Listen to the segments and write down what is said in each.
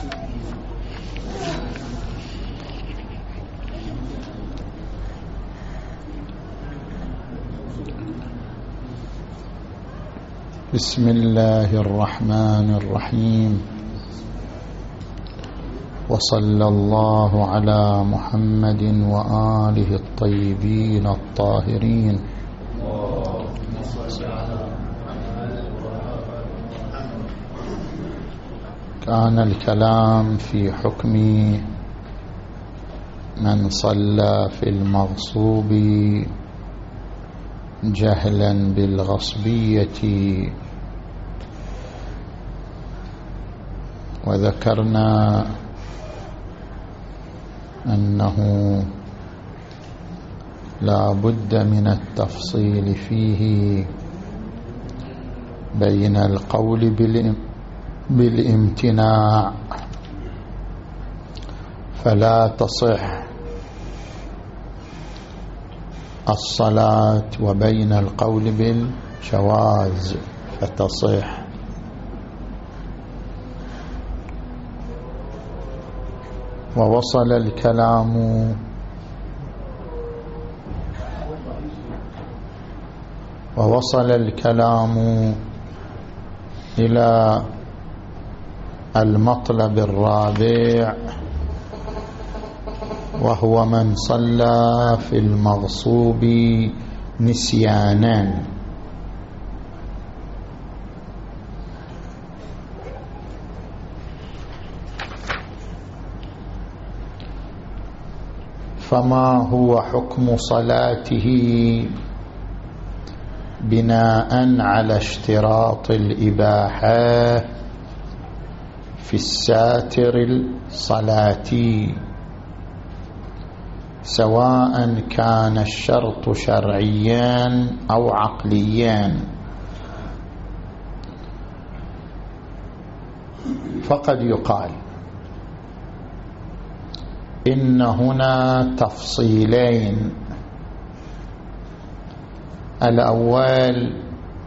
بسم الله الرحمن الرحيم، وصلى الله على محمد وآله الطيبين الطاهرين. كان الكلام في حكم من صلى في المغصوب جهلا بالغصبية، وذكرنا أنه لا بد من التفصيل فيه بين القول بالامتناع فلا تصح الصلاة، وبين القول بالجواز فتصح. ووصل الكلام إلى المطلب الرابع، وهو من صلى في المغصوب نسيانا. فما هو حكم صلاته بناء على اشتراط الإباحة في الساتر الصلاتي، سواء كان الشرط شرعيا أو عقليا؟ فقد يقال إن هنا تفصيلين. الأول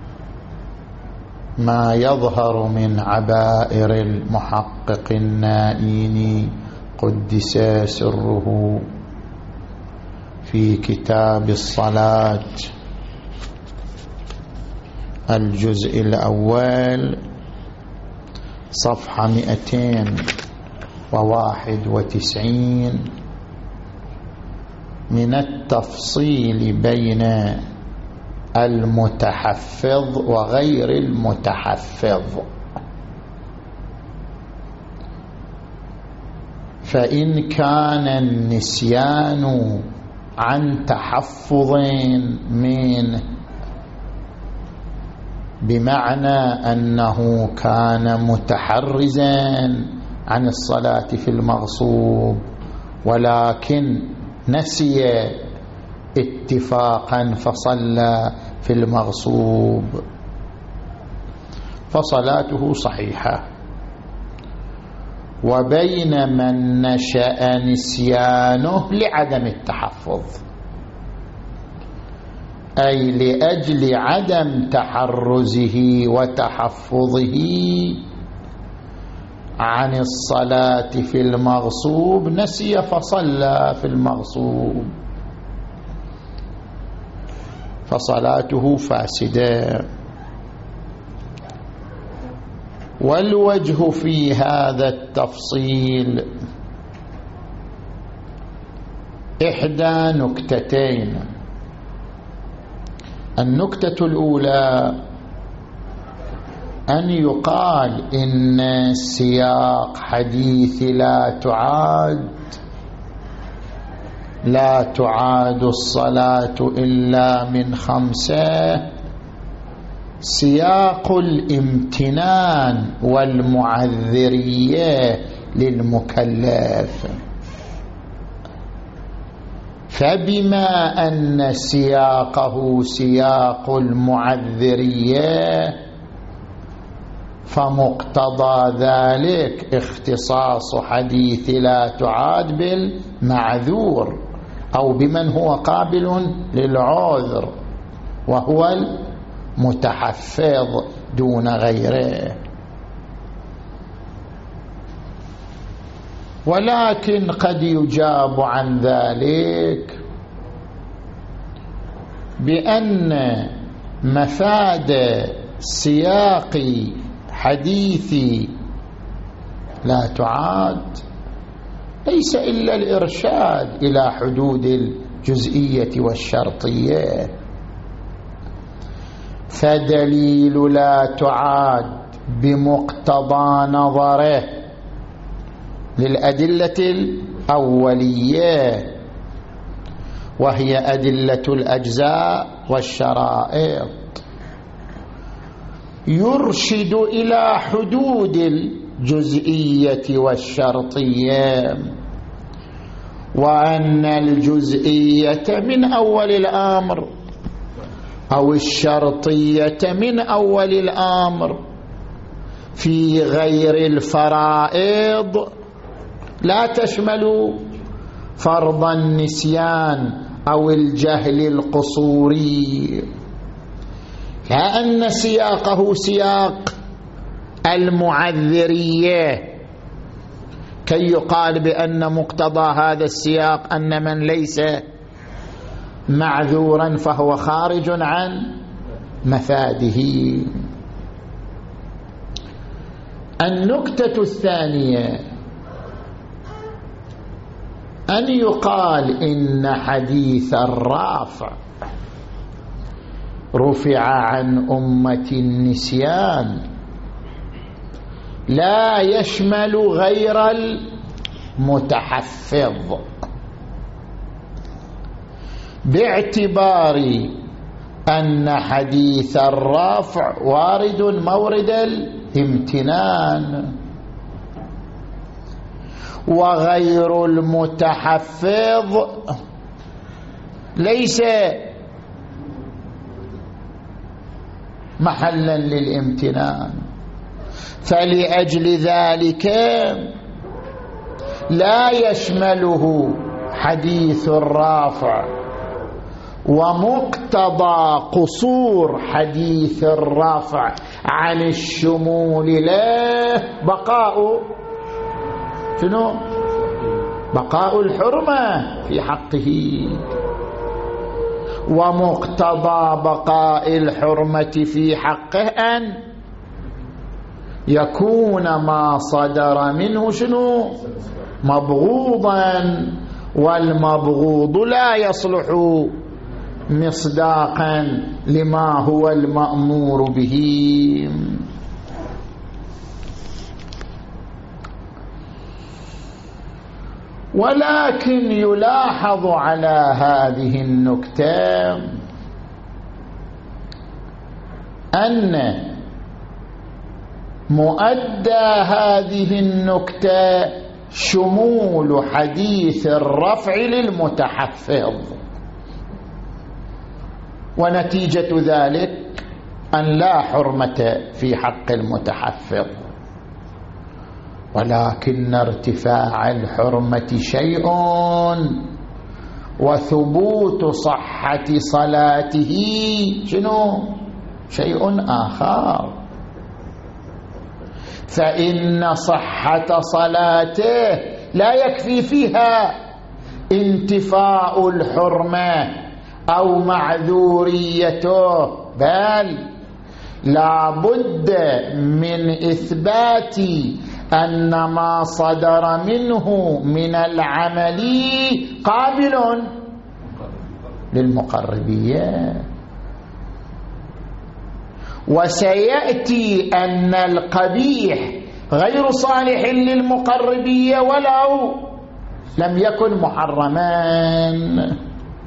ما يظهر من عبائر المحقق النائين قدس سره في كتاب الصلاة الجزء الأول صفحة 291 من التفصيل بين المتحفظ وغير المتحفظ. فإن كان النسيان عن تحفظ منه، بمعنى أنه كان متحرزا عن الصلاة في المغصوب ولكن نسي اتفاقا فصلى في المغصوب، فصلاته صحيحة. وبين من نشأ نسيانه لعدم التحفظ، أي لأجل عدم تحرزه وتحفظه عن الصلاة في المغصوب نسي فصلى في المغصوب، فصلاته فاسدة. والوجه في هذا التفصيل إحدى نكتتين. النكتة الأولى أن يقال إن سياق حديث لا تعاد الصلاة إلا من 5 سياق الامتنان والمعذرية للمكلف، فبما أن سياقه سياق المعذرية فمقتضى ذلك اختصاص حديث لا تعاد بالمعذور أو بمن هو قابل للعذر، وهو المتحفظ دون غيره. ولكن قد يجاب عن ذلك بأن مفاد سياق حديث لا تعاد ليس إلا الإرشاد إلى حدود الجزئية والشرطية، فدليل لا تعاد بمقتضى نظره للأدلة الأولية وهي أدلة الأجزاء والشرائط يرشد إلى حدود الجزئية والشرطية، وأن الجزئية من أول الأمر أو الشرطية من أول الأمر في غير الفرائض لا تشمل فرض النسيان أو الجهل القصوري، لأن سياقه سياق المعذرية كي يقال بأن مقتضى هذا السياق أن من ليس معذورا فهو خارج عن مفاده. النكتة الثانية أن يقال إن حديث الرافع رفع عن أمة النسيان لا يشمل غير المتحفظ، باعتبار أن حديث الرافع وارد مورد الامتنان، وغير المتحفظ ليس محلا للامتنان، فلأجل ذلك لا يشمله حديث الرافع، ومقتضى قصور حديث الرافع عن الشمول له بقاء شنو؟ بقاء الحرمة في حقه، ومقتضى بقاء الحرمة في حقه أن يكون ما صدر منه شنو؟ مبغوضا، والمبغوض لا يصلح مصداقا لما هو المأمور به. ولكن يلاحظ على هذه النكتة أن مؤدى هذه النكتة شمول حديث الرفع للمتحفظ، ونتيجة ذلك أن لا حرمة في حق المتحفظ، ولكن ارتفاع الحرمة شيء وثبوت صحة صلاته شنو؟ شيء آخر. فإن صحة صلاته لا يكفي فيها انتفاء الحرمة أو معذوريته، بل لا بد من إثبات أن ما صدر منه من العمل قابل للمقربية. وسيأتي أن القبيح غير صالح للمقربية ولو لم يكن محرمان.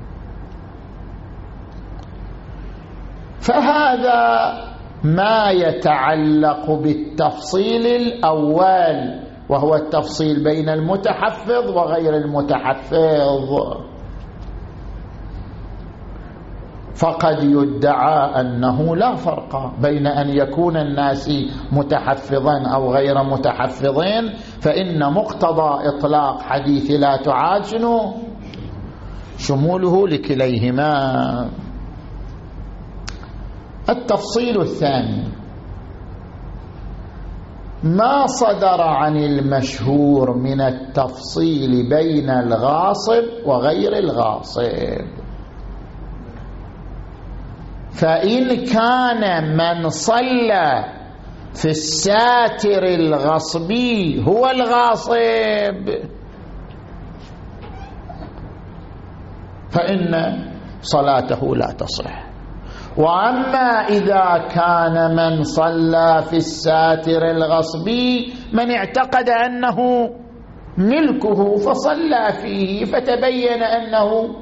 فهذا ما يتعلق بالتفصيل الأول، وهو التفصيل بين المتحفظ وغير المتحفظ. فقد يدعى أنه لا فرق بين أن يكون الناس متحفظا أو غير متحفظين، فإن مقتضى إطلاق حديث لا تعاد شنو؟ شموله لكليهما. التفصيل الثاني ما صدر عن المشهور من التفصيل بين الغاصب وغير الغاصب. فإن كان من صلى في الساتر الغصبي هو الغاصب فإن صلاته لا تصح. وأما إذا كان من صلى في الساتر الغصبي من اعتقد أنه ملكه فصلى فيه فتبين أنه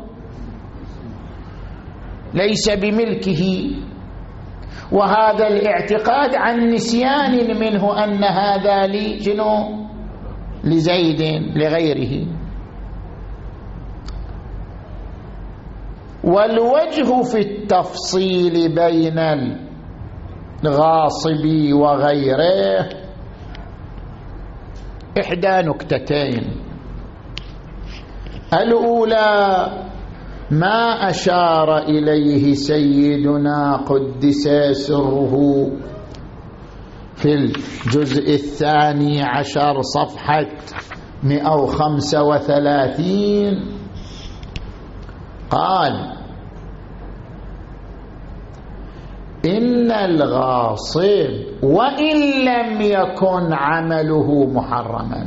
ليس بملكه، وهذا الاعتقاد عن نسيان منه أن هذا لزيد لغيره. والوجه في التفصيل بين الغاصب وغيره إحدى نكتتين. الأولى ما أشار إليه سيدنا قدس سره في الجزء 12 صفحة 135. قال إن الغاصب وإن لم يكن عمله محرما،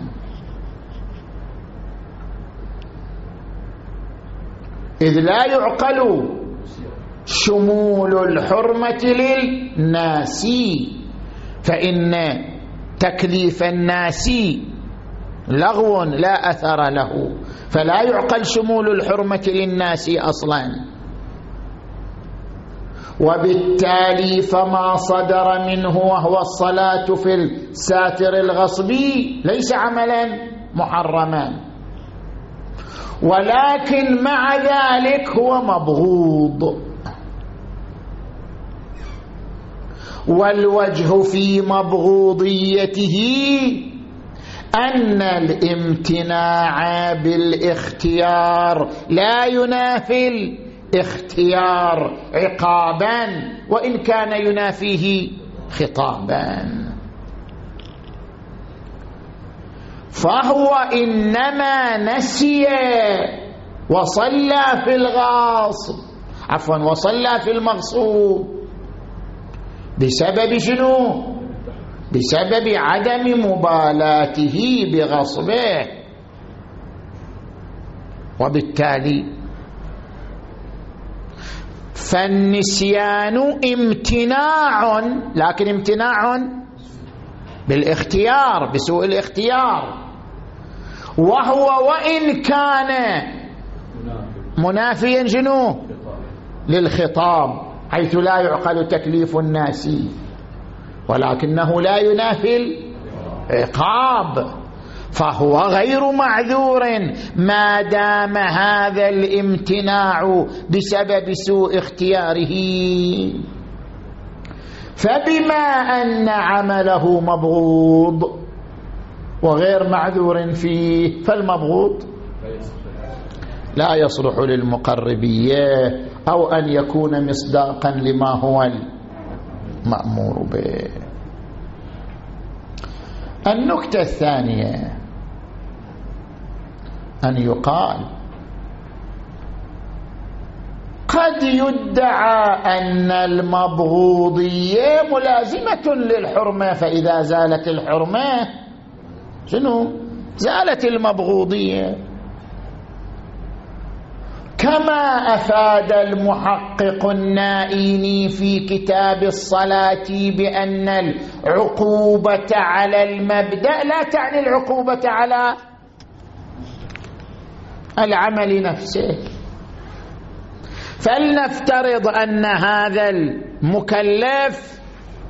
إذ لا يعقل شمول الحرمة للناس، فإن تكليف الناس لغو لا أثر له، فلا يعقل شمول الحرمة للناس أصلا. وبالتالي فما صدر منه وهو الصلاة في الساتر الغصبي ليس عملا محرما، ولكن مع ذلك هو مبغوض. والوجه في مبغوضيته أن الامتناع بالاختيار لا ينافي الاختيار عقابا وإن كان ينافيه خطابا. فهو إنما نسي وصلى في الغاصب وصلى في المغصوب بسبب شنو؟ بسبب عدم مبالاته بغصبه. وبالتالي فالنسيان امتناع، لكن امتناع بالاختيار بسوء الاختيار، وهو وإن كان منافيا شنو؟ للخطاب، حيث لا يعقل تكليف الناس، ولكنه لا ينافي العقاب، فهو غير معذور ما دام هذا الامتناع بسبب سوء اختياره. فبما أن عمله مبغوض وغير معذور فيه فالمبغوض لا يصلح للمقربية أو أن يكون مصداقا لما هو المأمور به. النكتة الثانية أن يقال قد يدعى أن المبغوضية ملازمة للحرمة، فإذا زالت الحرمة شنو؟ زالت المبغوضية، كما أفاد المحقق النائيني في كتاب الصلاة بأن العقوبة على المبدأ لا تعني العقوبة على العمل نفسه. فلنفترض أن هذا المكلف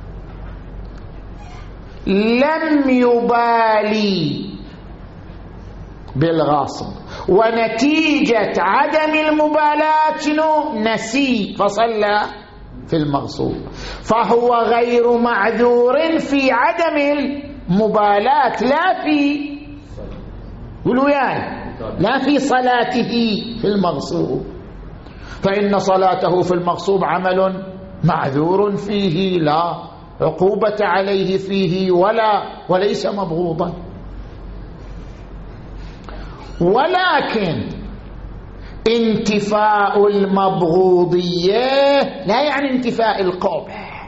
لم يبالي بالغاصب، ونتيجة عدم المبالاة شنو؟ نسي فصلى في المغصوب، فهو غير معذور في عدم المبالاة، لا في قولوا لا في صلاته في المغصوب، فإن صلاته في المغصوب عمل معذور فيه لا عقوبة عليه فيه وليس مبغوضا. ولكن انتفاء المبغوضية لا يعني انتفاء القبح،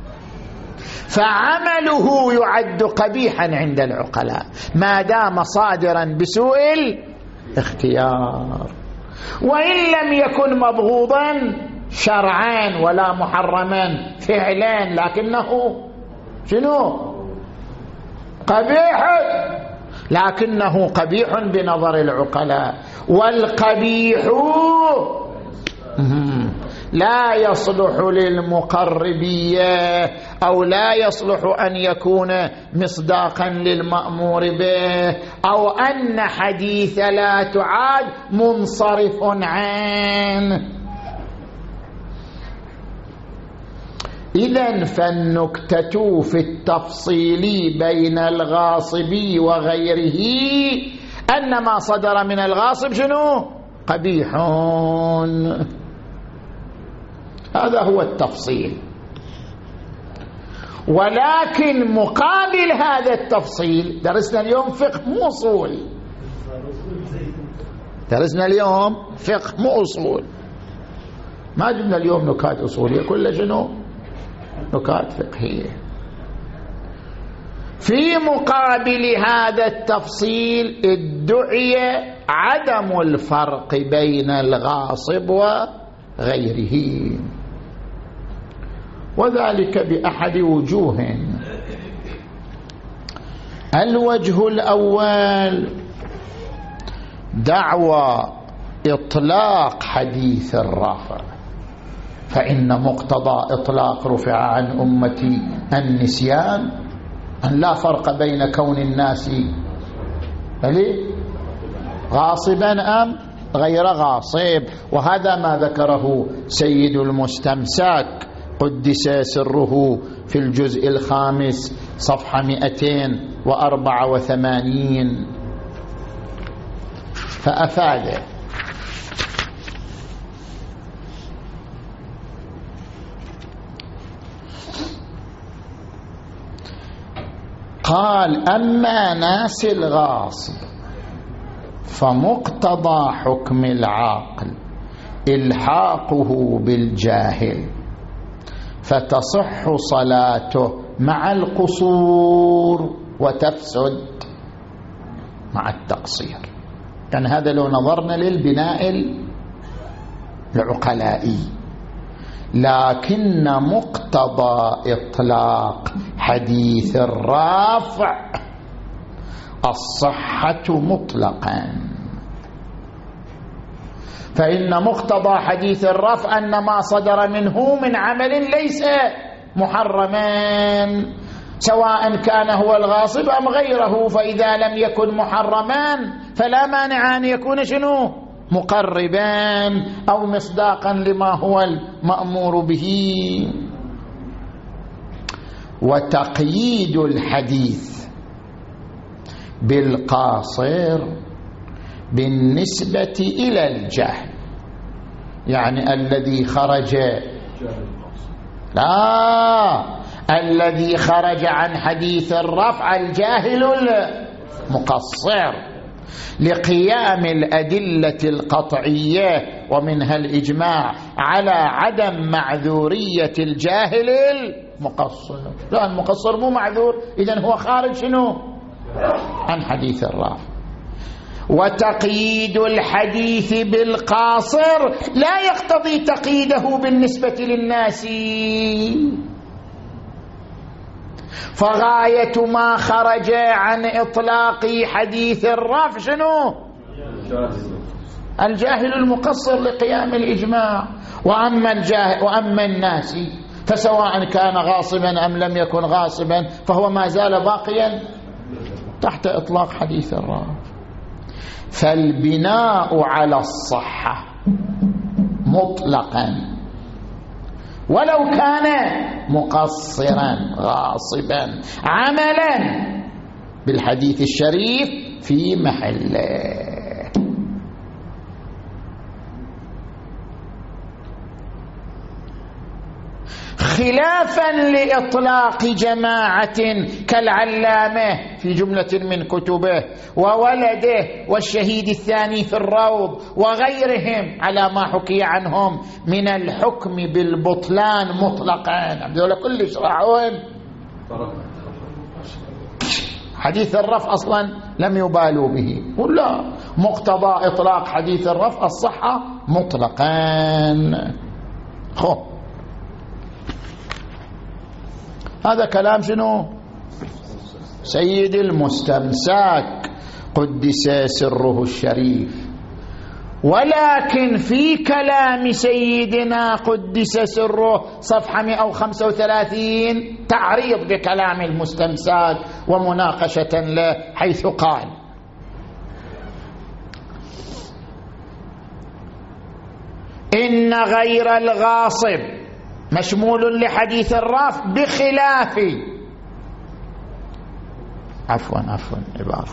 فعمله يعد قبيحا عند العقلاء ما دام صادرا بسوء الاختيار، وإن لم يكن مبغوضا شرعا ولا محرما فعلا، لكنه شنو؟ قبيح، لكنه قبيح بنظر العقلاء. والقبيح لا يصلح للمقربية أو لا يصلح أن يكون مصداقا للمأمور به، أو أن حديث لا تعاد منصرف عنه. إذن فالنكتة في التفصيل بين الغاصب وغيره أن ما صدر من الغاصب شنو؟ قبيح. هذا هو التفصيل. ولكن مقابل هذا التفصيل درسنا اليوم فقه مو أصول، درسنا اليوم فقه مو أصول، ما جبنا اليوم نكات أصولية، كلها شنو؟ نكات فقهية. في مقابل هذا التفصيل ادعي عدم الفرق بين الغاصب وغيره، وذلك بأحد وجوه. الوجه الأول دعوى إطلاق حديث الرافع، فإن مقتضى إطلاق رفع عن أمتي النسيان أن لا فرق بين كون الناس غاصبا أم غير غاصب، وهذا ما ذكره سيد المستمسك قدس سره في الجزء الخامس صفحة 284، فأفاد قال: أما ناس الغاصب فمقتضى حكم العاقل إلحاقه بالجاهل، فتصح صلاته مع القصور وتفسد مع التقصير. يعني هذا لو نظرنا للبناء العقلائي، لكن مقتضى إطلاق حديث الرافع الصحة مطلقا، فإن مقتضى حديث الرفع أن ما صدر منه من عمل ليس محرما، سواء كان هو الغاصب أم غيره، فإذا لم يكن محرما فلا مانع أن يكون شنو؟ مقربا أو مصداقا لما هو المأمور به. وتقييد الحديث بالقاصر بالنسبة إلى الجهل، يعني الذي خرج الذي خرج عن حديث الرفع الجاهل المقصر، لقيام الأدلة القطعية ومنها الإجماع على عدم معذورية الجاهل المقصر. لا، المقصر مو معذور، إذن هو خارج شنو؟ عن حديث الرافع. وتقييد الحديث بالقاصر لا يقتضي تقييده بالنسبة للناس، فغاية ما خرج عن إطلاق حديث الرفع شنو؟ الجاهل المقصر لقيام الإجماع. وأما الناس فسواء كان غاصبا أم لم يكن غاصبا فهو ما زال باقيا تحت إطلاق حديث الرافع. فالبناء على الصحة مطلقا ولو كان مقصرا غاصبا عملا بالحديث الشريف في محله. خلافا لإطلاق جماعة كالعلامة في جملة من كتبه وولده والشهيد الثاني في الروض وغيرهم على ما حكي عنهم من الحكم بالبطلان مطلقا. هذول كل يشرحون حديث الرفع أصلا لم يبالوا به، ولا مقتضى إطلاق حديث الرفع الصحة مطلقا. هذا كلام شنو؟ سيد المستمساك قدس سره الشريف. ولكن في كلام سيدنا قدس سره صفحة 135 تعريض بكلام المستمساك ومناقشة له، حيث قال: إن غير الغاصب مشمول لحديث الرفع بخلاف عفوا عبارة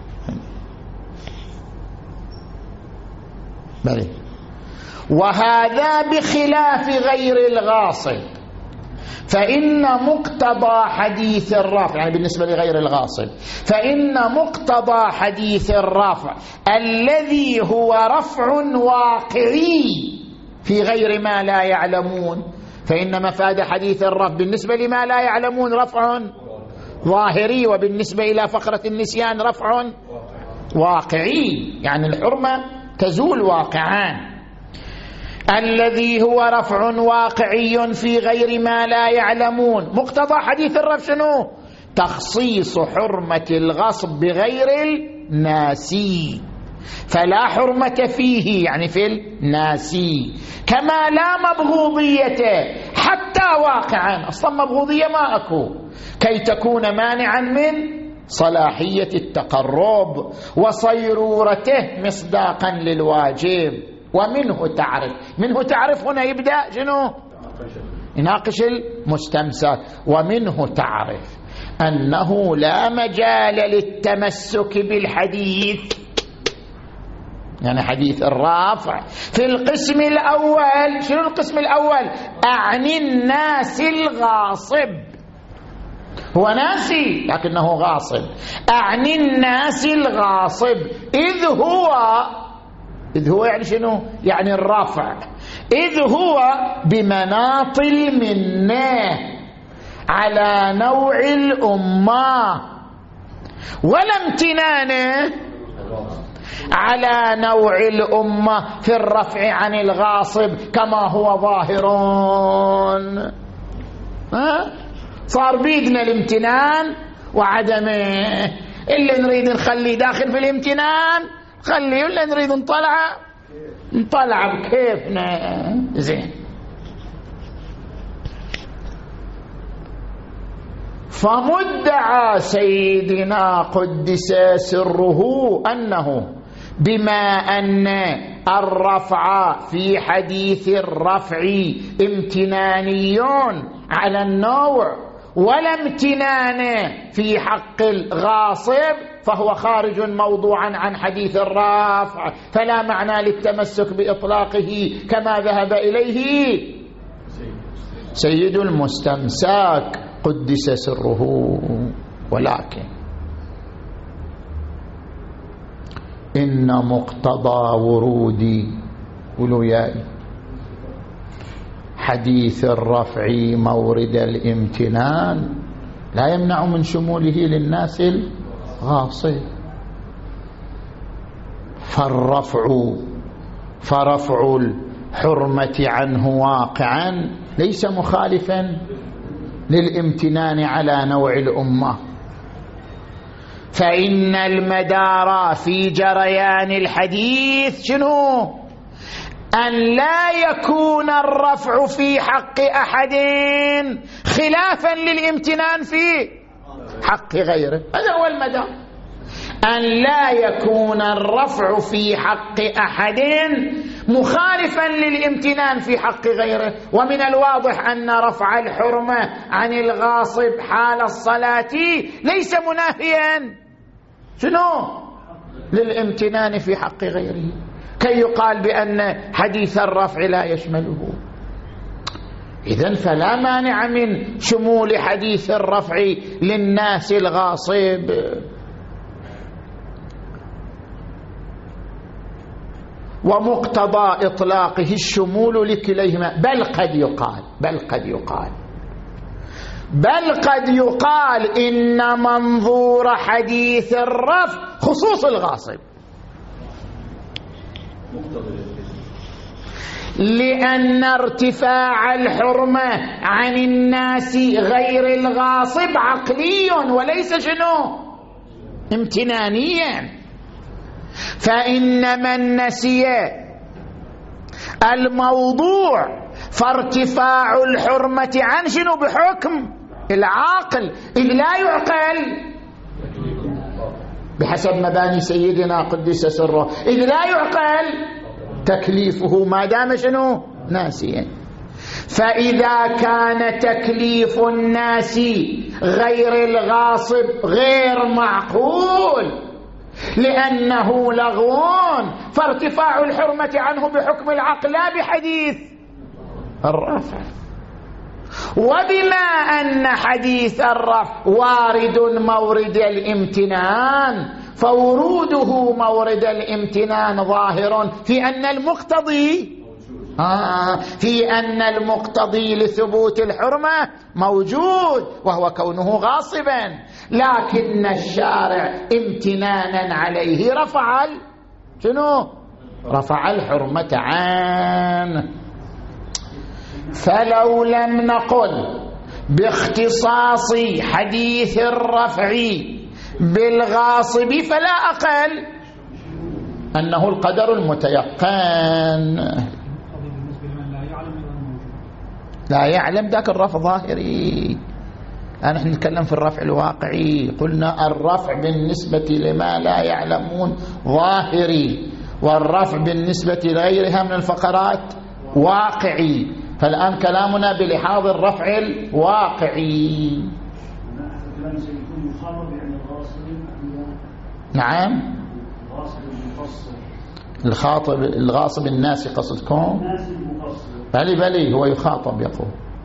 بلي، وهذا بخلاف غير الغاصب، فإن مقتضى حديث الرفع، يعني بالنسبة لغير الغاصب، فإن مقتضى حديث الرفع الذي هو رفع واقعي في غير ما لا يعلمون، فإن مفاد حديث الرفع بالنسبة لما لا يعلمون رفع ظاهري، وبالنسبة إلى فقرة النسيان رفع واقعي، يعني الحرمة تزول واقعان. الذي هو رفع واقعي في غير ما لا يعلمون، مقتضى حديث الرفع شنو؟ تخصيص حرمة الغصب بغير الناسي، فلا حرمة فيه يعني في الناسي، كما لا مبغوضية حتى واقعا، أصلا مبغوضية ما أكو، كي تكون مانعا من صلاحية التقرب وصيرورته مصداقا للواجب. ومنه تعرف هنا يبدأ شنو؟ يناقش المستمسك. ومنه تعرف أنه لا مجال للتمسك بالحديث، يعني حديث الرافع في القسم الأول. شنو القسم الأول؟ أعني الناس الغاصب، هو ناسي لكنه غاصب، أعني الناس الغاصب، إذ هو يعني شنو؟ يعني الرافع، إذ هو بمناط المنة على نوع الأمة، ولا امتنانه على نوع الأمة في الرفع عن الغاصب كما هو ظاهر. صار بيدنا الامتنان وعدمه، اللي نريد نخليه داخل في الامتنان خليه، اللي نريد نطلع بكيفنا. زين، فمدعى سيدنا قدس سره أنه بما أن الرفع في حديث الرفع امتناني على النوع ولا امتنان في حق الغاصب، فهو خارج موضوعا عن حديث الرفع، فلا معنى للتمسك بإطلاقه كما ذهب إليه سيد المستمساك قدس سره. ولكن إن مقتضى ورود ولوياي حديث الرفع مورد الامتنان لا يمنع من شموله للناس الغاصب، فرفع الحرمة عنه واقعا ليس مخالفا للامتنان على نوع الأمة، فإن المدار في جريان الحديث شنو؟ أن لا يكون الرفع في حق أحد خلافا للامتنان في حق غيره، هذا هو المدار. أن لا يكون الرفع في حق أحد مخالفا للامتنان في حق غيره. ومن الواضح أن رفع الحرمة عن الغاصب حال الصلاة ليس منافيا شنو؟ للامتنان في حق غيره، كي يقال بأن حديث الرفع لا يشمله. إذن فلا مانع من شمول حديث الرفع للناس الغاصب. ومقتضى إطلاقه الشمول لكليهما، بل قد يقال إن منظور حديث الرفع خصوص الغاصب، لأن ارتفاع الحرمة عن الناس غير الغاصب عقلي وليس شنو؟ امتنانيا. فإن من نسي الموضوع فارتفاع الحرمة عن شنو؟ بحكم العاقل، إذ لا يعقل بحسب مباني سيدنا قدس سره، إذ لا يعقل تكليفه ما دام شنو؟ ناسيا. فإذا كان تكليف الناس غير الغاصب غير معقول لأنه لغو، فارتفاع الحرمة عنه بحكم العقل لا بحديث الرفع. وبما أن حديث الرفع وارد مورد الامتنان، فوروده مورد الامتنان ظاهر في أن المقتضي لثبوت الحرمة موجود، وهو كونه غاصبا، لكن الشارع امتنانا عليه رفع الحرمة عنه. فلو لم نقل باختصاص حديث الرفع بالغاصب فلا أقل أنه القدر المتيقن. لا يعلم ذاك الرفع ظاهري، نحن نتكلم في الرفع الواقعي. قلنا الرفع بالنسبة لما لا يعلمون ظاهري، والرفع بالنسبة لغيرها من الفقرات واقعي. فالآن كلامنا بلحاظ الرفع الواقعي. نعم، الغاصب الناسي قصدكم؟ بلي هو يخاطب، يقول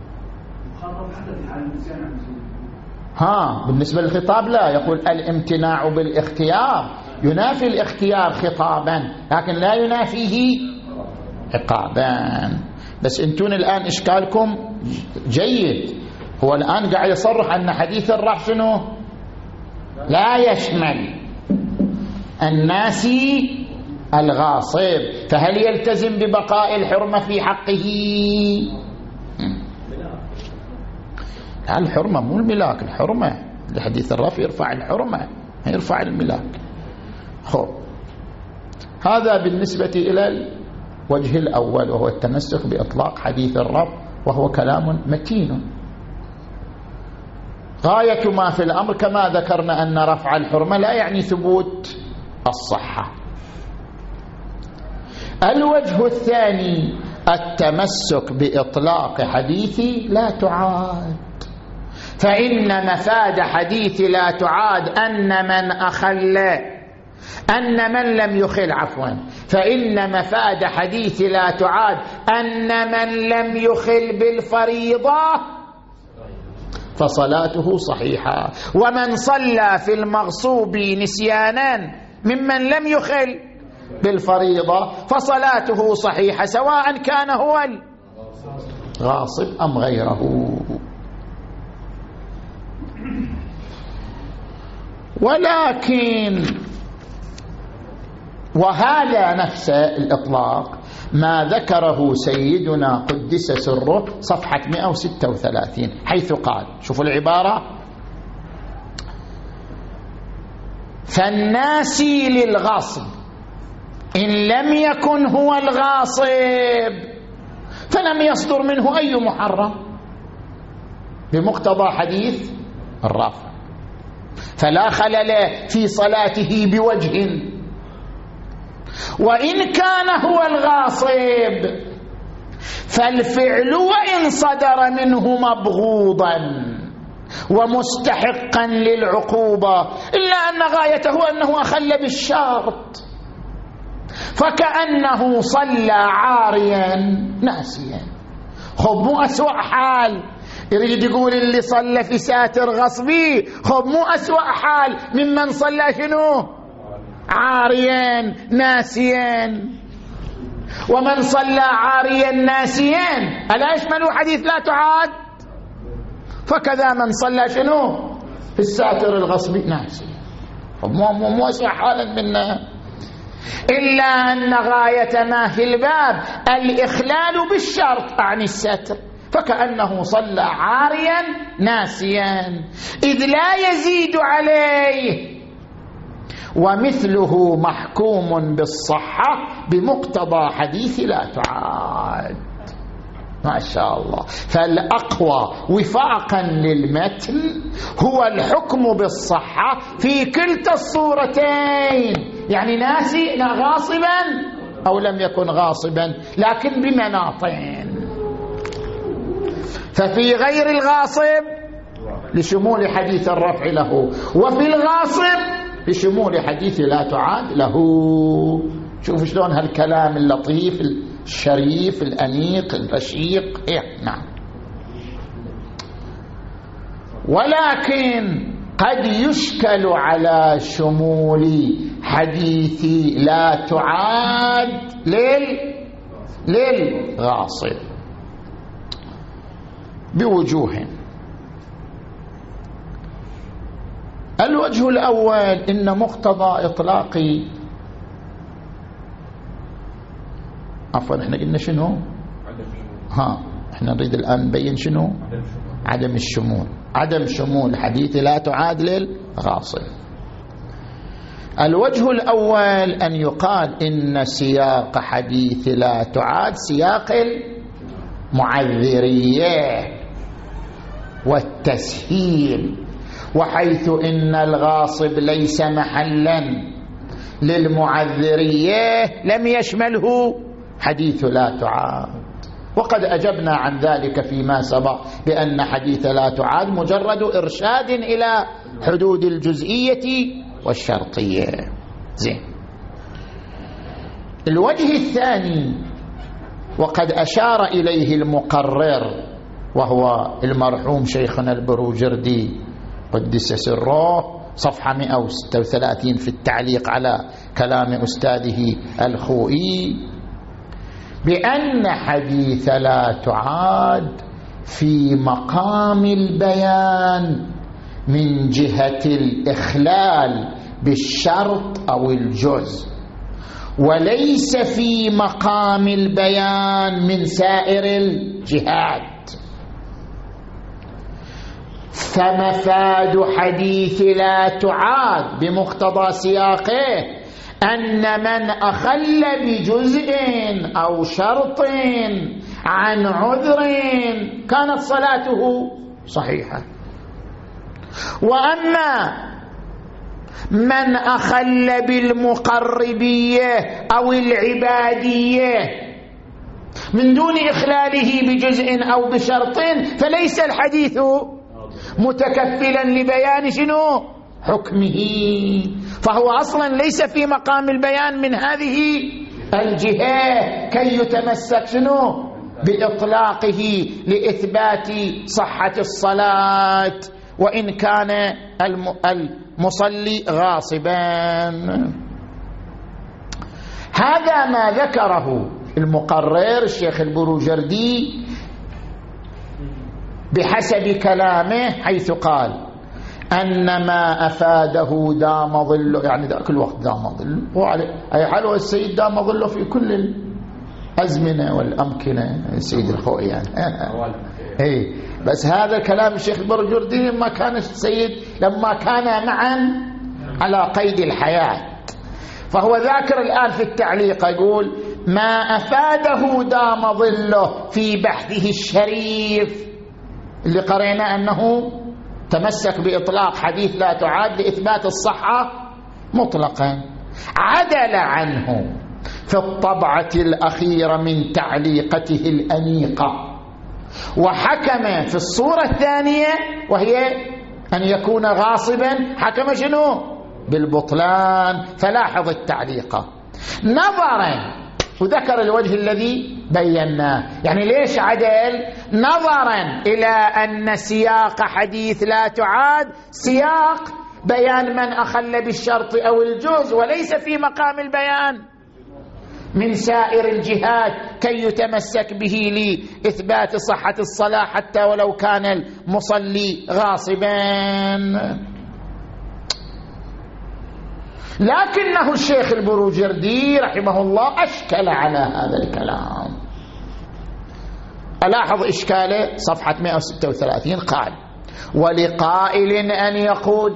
بالنسبة للخطاب لا، يقول الامتناع بالاختيار ينافي الاختيار خطابا لكن لا ينافيه عقابا. بس انتون الآن إشكالكم جيد، هو الآن قاعد يصرح أن حديث الرفع شنو؟ لا يشمل الناسي الغاصب، فهل يلتزم ببقاء الحرمة في حقه؟ لا، الحرمة مو الملاك، الحرمة لحديث الرفع يرفع الحرمة، ما يرفع الملاك. هذا بالنسبة إلى الوجه الأول، وهو التمسك بإطلاق حديث الرفع، وهو كلام متين. غاية ما في الأمر كما ذكرنا أن رفع الحرمة لا يعني ثبوت الصحة. الوجه الثاني التمسك بإطلاق حديث لا تعاد، فإن مفاد حديث لا تعاد أن من لم يخل فإن مفاد حديث لا تعاد أن من لم يخل بالفريضة فصلاته صحيحة، ومن صلى في المغصوب نسيانا ممن لم يخل بالفريضة فصلاته صحيحة، سواء كان هو الغاصب أم غيره. ولكن وهذا نفس الإطلاق ما ذكره سيدنا قدس سره صفحة 136، حيث قال، شوفوا العبارة: فالناسي للغاصب إن لم يكن هو الغاصب فلم يصدر منه أي محرم بمقتضى حديث الرافع، فلا خلل في صلاته بوجه. وإن كان هو الغاصب فالفعل وإن صدر منه مبغوضا ومستحقا للعقوبة إلا أن غايته أنه أخل بالشرط، فكأنه صلى عاريا ناسيا، خب مو أسوأ حال. يريد يقول اللي صلى في ساتر غصبي خب مو أسوأ حال ممن صلى شنو؟ عاريا ناسيا. ومن صلى عاريا ناسيا ألا يشمل حديث لا تعاد؟ فكذا من صلى شنو؟ في الساتر الغصبي ناسيا. مو أسوأ حالا منا، إلا أن غاية ما في الباب الإخلال بالشرط عن الستر، فكأنه صلى عاريا ناسيا إذ لا يزيد عليه، ومثله محكوم بالصحة بمقتضى حديث لا تعاد. ما شاء الله. فالأقوى وفاقا للمتن هو الحكم بالصحة في كلتا الصورتين، يعني ناسي غاصبا أو لم يكن غاصبا، لكن بمناطين. ففي غير الغاصب لشمول حديث الرفع له، وفي الغاصب لشمول حديث لا تعاد له. شوف شلون هالكلام اللطيف الشريف الأنيق الرشيق. نعم. ولكن قد يشكل على شمول حديث لا تعاد للغاصب بوجوه. الوجه الأول إن مقتضى إطلاق احنا قلنا شنو؟ احنا نريد الآن نبين شنو؟ عدم الشمول. عدم شمول حديث لا تعاد للغاصب. الوجه الأول أن يقال إن سياق حديث لا تعاد سياق المعذرية والتسهيل، وحيث إن الغاصب ليس محلا للمعذرية لم يشمله حديث لا تعاد. وقد أجبنا عن ذلك فيما سبق بأن حديث لا تعاد مجرد إرشاد إلى حدود الجزئية والشرطية. زين. الوجه الثاني وقد أشار إليه المقرر وهو المرحوم شيخنا البروجردي قدس سره، صفحة 136 في التعليق على كلام أستاذه الخوئي، بأن حديث لا تعاد في مقام البيان من جهة الإخلال بالشرط أو الجزء، وليس في مقام البيان من سائر الجهات. فمفاد حديث لا تعاد بمقتضى سياقه أن من أخل بجزء أو شرط عن عذر كانت صلاته صحيحة، وأما من أخل بالمقربية أو العبادية من دون إخلاله بجزء أو بشرط فليس الحديث متكفلا لبيان شنو؟ حكمه، فهو أصلا ليس في مقام البيان من هذه الجهة كي يتمسك شنو؟ بإطلاقه لإثبات صحة الصلاة وإن كان المصلي غاصبا. هذا ما ذكره المقرر الشيخ البروجردي بحسب كلامه، حيث قال أن ما أفاده دام ظله، يعني ذاك الوقت دام ظله، أي حال السيد دام ظله في كل الأزمنة والأمكنة السيد الخوئي يعني. إيه بس هذا كلام الشيخ البروجردي لما كان السيد لما كان معا على قيد الحياة، فهو ذاكر الآن في التعليق يقول ما أفاده دام ظله في بحثه الشريف اللي قرأنا أنه تمسك بإطلاق حديث لا تعاد لإثبات الصحة مطلقا، عدل عنه في الطبعة الأخيرة من تعليقته الأنيقة، وحكم في الصورة الثانية وهي أن يكون غاصبا حكم شنو؟ بالبطلان. فلاحظ التعليقة نظرا، وذكر الوجه الذي بيناه. يعني ليش عدل؟ نظرا إلى أن سياق حديث لا تعاد سياق بيان من أخل بالشرط أو الجوز، وليس في مقام البيان من سائر الجهات كي يتمسك به لإثبات صحة الصلاة حتى ولو كان المصلي غاصبا. لكنه الشيخ البروجردي رحمه الله أشكل على هذا الكلام. ألاحظ إشكاله صفحة 136. قال: ولقائل أن يقول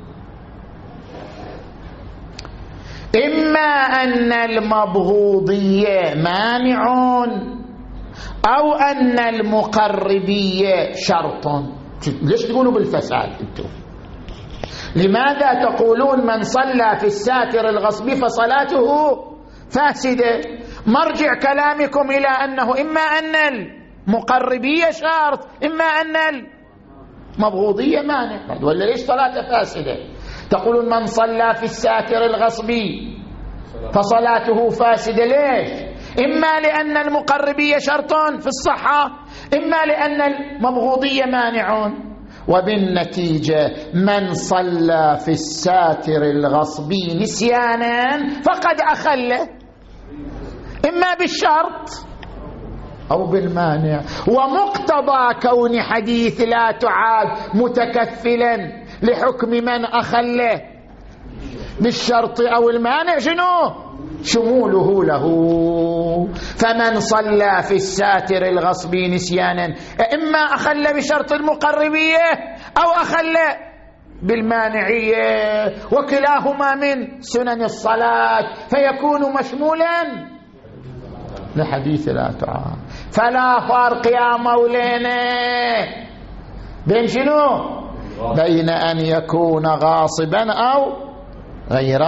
إما أن المبغوضية مانعون أو أن المقربية شرط. ليش تقولوا بالفساد انتم؟ لماذا تقولون من صلى في الساتر الغصبي فصلاته فاسدة؟ مرجع كلامكم إلى أنه إما أن المقربية شرط إما أن المبغوضية مانع، ولا ليش صلاته فاسدة؟ تقولون من صلى في الساتر الغصبي فصلاته فاسدة. ليش؟ إما لأن المقربية شرط في الصحة، إما لأن المبغوضية مانعون. وبالنتيجة من صلى في الساتر الغصبي نسيانا فقد أخل إما بالشرط أو بالمانع. ومقتضى كون حديث لا تعاد متكفلا لحكم من أخله بالشرط أو المانع شموله له. فمن صلى في الساتر الغصبي نسيانا إما أخل بشرط المقربية أو أخل بالمانعية، وكلاهما من سنن الصلاة، فيكون مشمولا لحديث لا تعاد. فلا فرق يا مولانا بين شنو؟ بين أن يكون غاصبا أو غير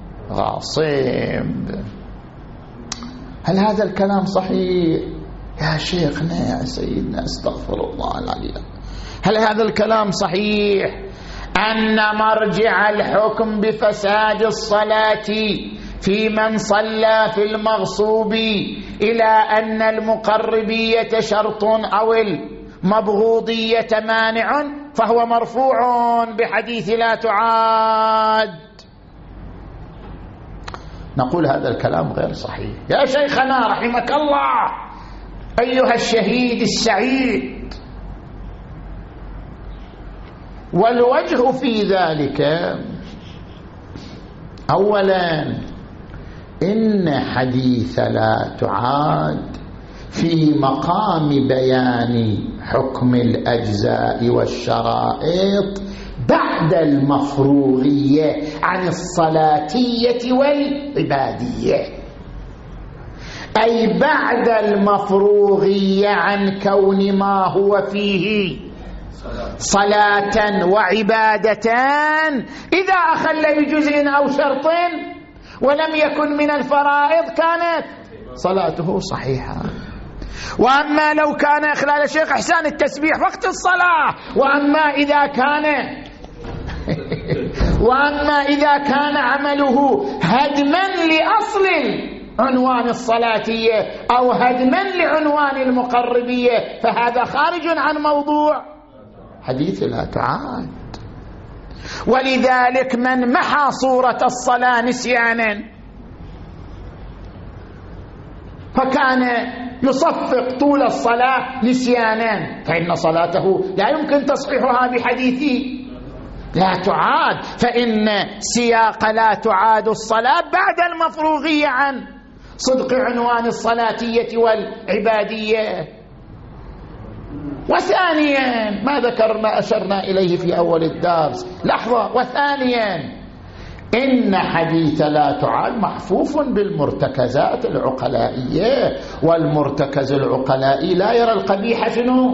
غاصب. هل هذا الكلام صحيح يا شيخنا يا سيدنا؟ استغفر الله العلي. هل هذا الكلام صحيح أن مرجع الحكم بفساد الصلاة في من صلى في المغصوب إلى أن المقربية شرط أو المبغوضية مانع فهو مرفوع بحديث لا تعاد؟ نقول هذا الكلام غير صحيح يا شيخنا رحمك الله أيها الشهيد السعيد. والوجه في ذلك أولا إن حديث لا تعاد في مقام بيان حكم الأجزاء والشرائط بعد المفروغية عن الصلاتية والعبادية، أي بعد المفروغية عن كون ما هو فيه صلاة وعبادة إذا أخل بجزء أو شرط ولم يكن من الفرائض كانت صلاته صحيحة. وأما لو كان إخلال شيخ إحسان التسبيح وقت الصلاة، وأما إذا كان عمله هدما لأصل عنوان الصلاتية أو هدما لعنوان المقربية فهذا خارج عن موضوع حديث لا تعاد. ولذلك من محى صورة الصلاة نسيانا فكان يصفق طول الصلاة نسيانا فإن صلاته لا يمكن تصحيحها بحديث لا تعاد، فإن سياق لا تعاد الصلاة بعد المفروغية عن صدق عنوان الصلاتية والعبادية. وثانيا ما ذكرنا أشرنا إليه في أول الدرس لحظة، وثانيا إن حديث لا تعاد محفوف بالمرتكزات العقلائية، والمرتكز العقلائي لا يرى القبيح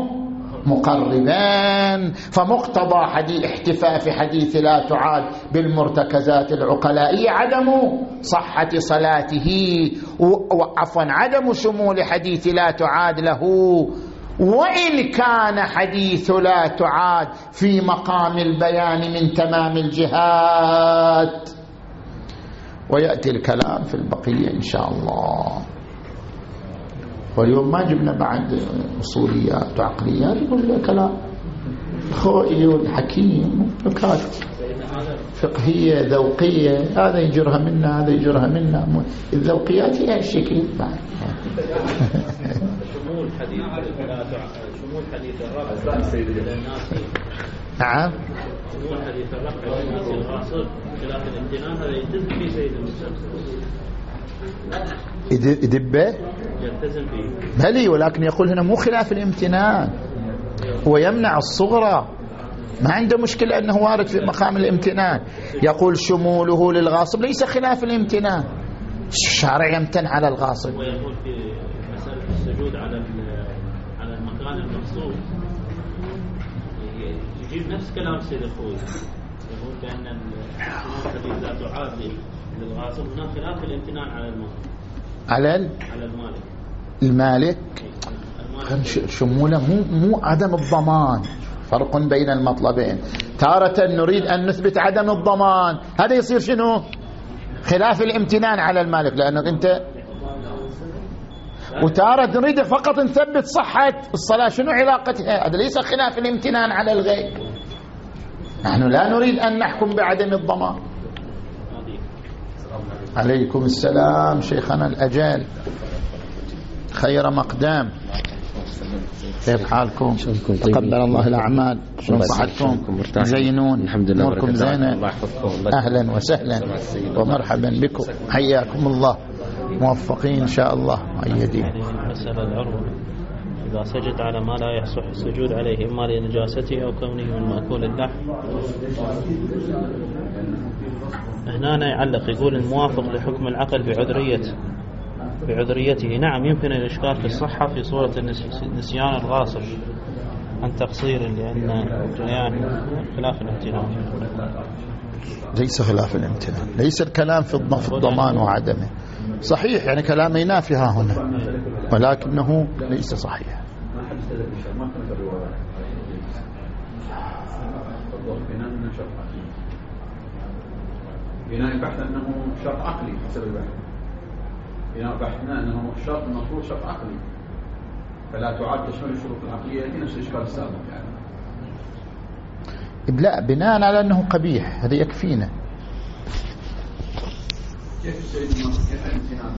مقربان، فمقتضى احتفاء حديث لا تعاد بالمرتكزات العقلائية عدم صحة صلاته، عدم شمول حديث لا تعاد له، وإن كان حديث لا تعاد في مقام البيان من تمام الجهات. ويأتي الكلام في البقية إن شاء الله. واليوم ما جبنا بعد أصوليات وعقليات، يقول كلام خوئي والحكيم نكات فقهية ذوقية، هذا يجرها منا هذا يجرها منا. الذوقيات هي الشكل بعد. شمول حديث الرفع للناس. نعم. شمول حديث الرفع للناس الغاصب خلاف الامتنان هذا يلتزم به سيد المستمسك. يدبه يلتزم به. بلي، ولكن يقول هنا مو خلاف الامتنان، هو يمنع الصغرى، ما عنده مشكلة أنه وارد في مقام الامتنان. يقول شموله للغاصب ليس خلاف الامتنان، الشارع يمتن على الغاصب. ويقول في مسألة السجود على المكان المقصود يجيب نفس كلام سيد الخوي، يقول بأن الحديث لا تعاد للغاصب، هناك خلاف الامتنان على المالك. على المالك شموله مو عدم الضمان، فرق بين المطلبين. تارة نريد أن نثبت عدم الضمان، هذا يصير شنو؟ خلاف الامتنان على المالك، لأنك أنت. وتارة نريد فقط نثبت صحة الصلاة، شنو علاقتها؟ هذا ليس خلاف الامتنان على الغير. نحن لا نريد أن نحكم بعدم الضمان. عليكم السلام شيخنا الأجل، خير مقدام، كيف حالكم؟ تقبل الله الأعمال، شلون صحتكم؟ زينون؟ الحمد لله، أموركم زينة؟ أهلا وسهلا ومرحبا بكم، حياكم الله، موفقين إن شاء الله مؤيدين. مسألة العروة إذا سجد على ما لا يصح السجود عليه إما لنجاسته أو كونه من مأكول اللحم. هنا يعلق يقول الموافق لحكم العقل بعذريته. نعم يمكن الإشكال في الصحة في صورة نسيان الغاصب عن تقصير، لأن جريان خلاف الامتنان. ليس خلاف الامتنان، ليس الكلام في الضمان وعدمه صحيح، يعني كلام ينافي ها هنا، ولكنه ليس صحيح. بناء بحث أنه شرط عقلي حسب البحث، بناء بحثنا أنه الشرط المفروض شرط عقلي، فلا تعد تشمل الشروط العقلية في نفس الإشكال السابق يعني. لا، بناء على أنه قبيح هذا يكفينا. كيف الامتنان